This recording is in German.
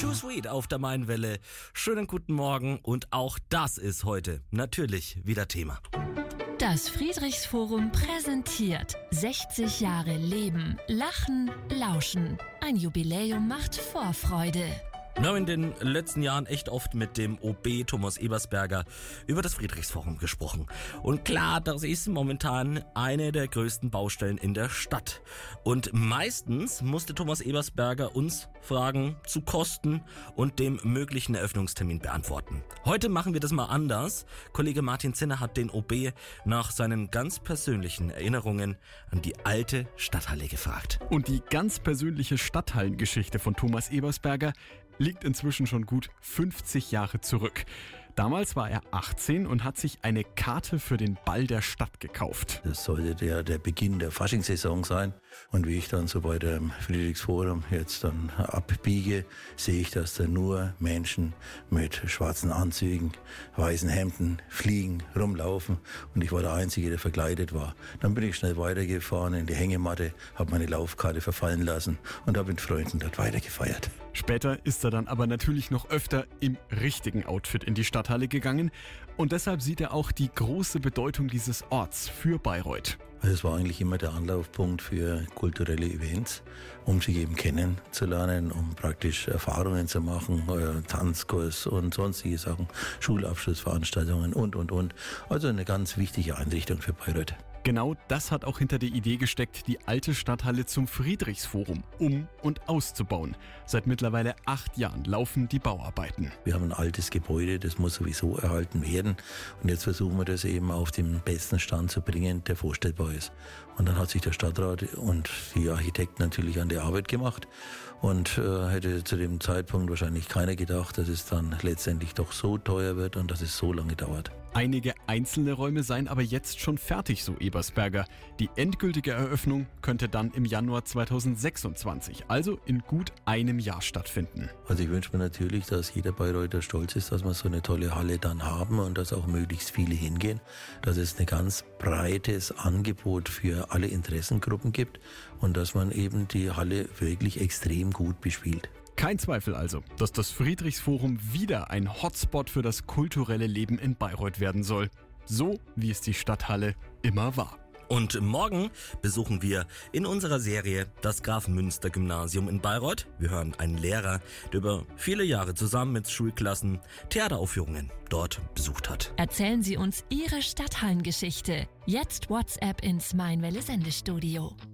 Too Sweet auf der Mainwelle. Schönen guten Morgen und auch das ist heute natürlich wieder Thema. Das Friedrichsforum präsentiert 60 Jahre Leben, Lachen, Lauschen. Ein Jubiläum macht Vorfreude. Wir haben in den letzten Jahren echt oft mit dem OB Thomas Ebersberger über das Friedrichsforum gesprochen. Und klar, das ist momentan eine der größten Baustellen in der Stadt. Und meistens musste Thomas Ebersberger uns Fragen zu Kosten und dem möglichen Eröffnungstermin beantworten. Heute machen wir das mal anders. Kollege Martin Zinner hat den OB nach seinen ganz persönlichen Erinnerungen an die alte Stadthalle gefragt. Und die ganz persönliche Stadthallengeschichte von Thomas Ebersberger liegt inzwischen schon gut 50 Jahre zurück. Damals war er 18 und hat sich eine Karte für den Ball der Stadt gekauft. Das sollte der Beginn der Faschingssaison sein. Und wie ich dann so bei dem Friedrichsforum jetzt dann abbiege, sehe ich, dass da nur Menschen mit schwarzen Anzügen, weißen Hemden fliegen, rumlaufen. Und ich war der Einzige, der verkleidet war. Dann bin ich schnell weitergefahren in die Hängematte, habe meine Laufkarte verfallen lassen und habe mit Freunden dort weitergefeiert. Später ist er dann aber natürlich noch öfter im richtigen Outfit in die Stadthalle gegangen und deshalb sieht er auch die große Bedeutung dieses Orts für Bayreuth. Also es war eigentlich immer der Anlaufpunkt für kulturelle Events, um sich eben kennenzulernen, um praktisch Erfahrungen zu machen, Tanzkurs und sonstige Sachen, Schulabschlussveranstaltungen und. Also eine ganz wichtige Einrichtung für Bayreuth. Genau das hat auch hinter der Idee gesteckt, die alte Stadthalle zum Friedrichsforum um- und auszubauen. Seit mittlerweile 8 Jahren laufen die Bauarbeiten. Wir haben ein altes Gebäude, das muss sowieso erhalten werden. Und jetzt versuchen wir das eben auf den besten Stand zu bringen, der vorstellbar ist. Und dann hat sich der Stadtrat und die Architekten natürlich an die Arbeit gemacht. Und hätte zu dem Zeitpunkt wahrscheinlich keiner gedacht, dass es dann letztendlich doch so teuer wird und dass es so lange dauert. Einige einzelne Räume seien aber jetzt schon fertig, so Ebersberger. Die endgültige Eröffnung könnte dann im Januar 2026, also in gut einem Jahr stattfinden. Also ich wünsche mir natürlich, dass jeder Bayreuther stolz ist, dass wir so eine tolle Halle dann haben und dass auch möglichst viele hingehen, dass es ein ganz breites Angebot für alle Interessengruppen gibt und dass man eben die Halle wirklich extrem gut bespielt. Kein Zweifel also, dass das Friedrichsforum wieder ein Hotspot für das kulturelle Leben in Bayreuth werden soll. So wie es die Stadthalle immer war. Und morgen besuchen wir in unserer Serie das Graf-Münster-Gymnasium in Bayreuth. Wir hören einen Lehrer, der über viele Jahre zusammen mit Schulklassen Theateraufführungen dort besucht hat. Erzählen Sie uns Ihre Stadthallengeschichte. Jetzt WhatsApp ins Mainwelle Sendestudio.